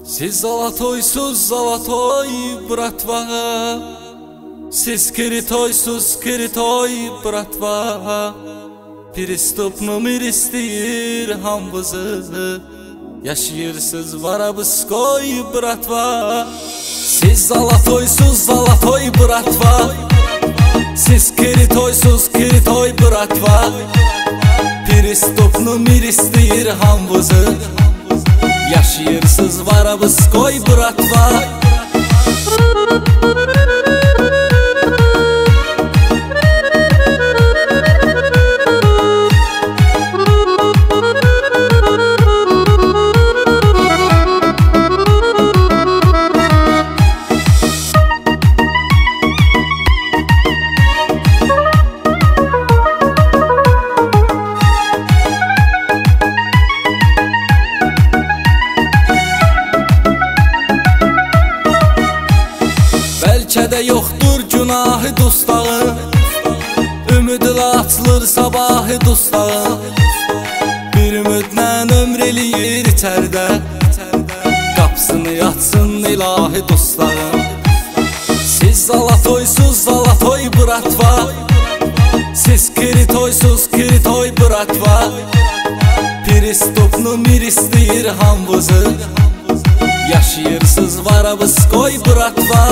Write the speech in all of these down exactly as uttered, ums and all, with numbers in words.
Siz zalatoysuz zalatoy bratva, siz kiritoysuz kiritoy bratva. Pristup numir istəyir hamvızı, yaşayırsız varabıskoy bratva. Siz zalatoysuz zalatoy bratva, siz kiritoysuz kiritoy bratva. Pristup numir istəyir hamvızı, yaşayırsız varabıskoy bratva. Bəlkə də yoxdur günahı dustağın, ümidlə açılır sabahı dustağın. Bir ümidlə ömr eləyir içərdə, qapısını yatsın ilahi dustağın. Siz zalatoysuz zalatoy bratva, siz kiritoysuz kiritoy bratva. Pristup numir istəyir hamvızı, yaşayırsız varabıskoy bratva.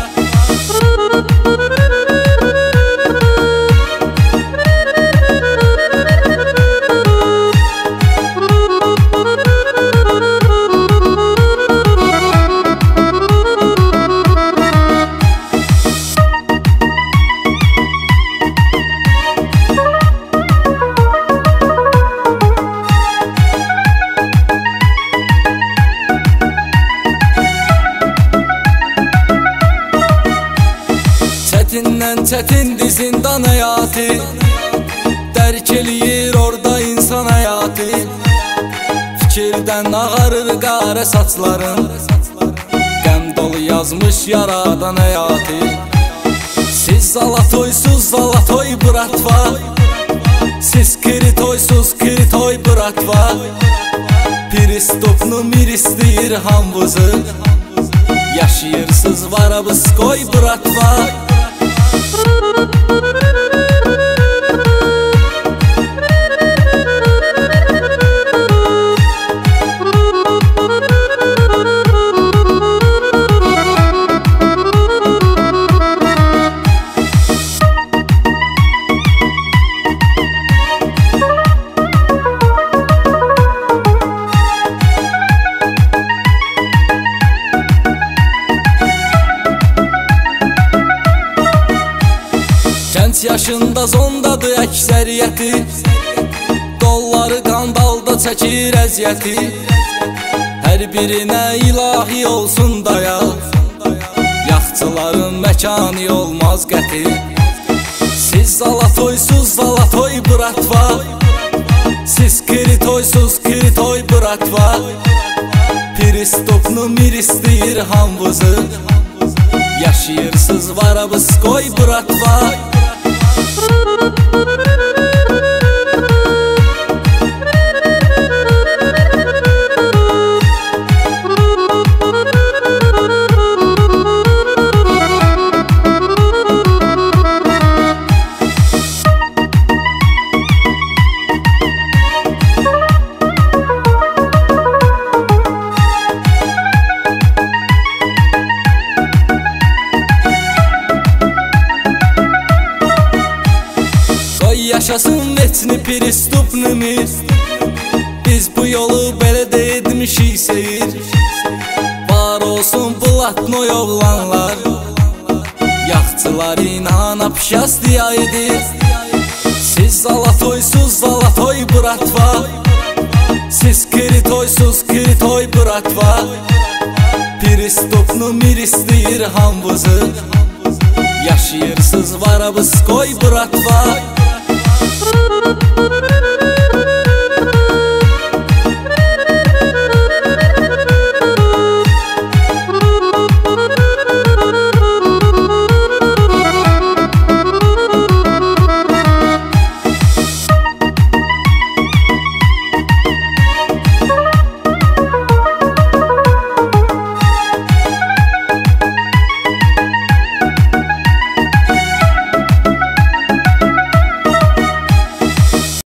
Çətindən çətindir zindan həyatı, dərk eləyir orada insan həyatı. Fikirdən ağarır qara saçların, qəm dolu yazmış yaradan həyatı. Siz zalatoysuz zalatoy bratva, siz kiritoysuz kiritoy bratva. Pristup numir istəyir hamvızı, yaşayırsız varabıskoy bratva. Gənc yaşında zondadır əksəriyyəti, qolları qandalda çəkir əziyyəti. Hər birinə ilahi olsun daya, yaxçıların məkanı olmaz qəti. Siz zalatoysuz zalatoy bratva, siz kiritoysuz kiritoy bratva. Pristup numir istəyir hamvızı, yaşayırsız varabıskoy bratva. Yaşasın veçni pristup numir, biz bu yolu belə də etmişik seyir. Var olsun blatnoy oğlanlar, yaxçılar inana pişastiya edir. Siz zalatoysuz zalatoy bratva, siz kiritoysuz kiritoy bratva. Pristup numir istəyir hamvızı, yaşayırsız varabıskoy bratva.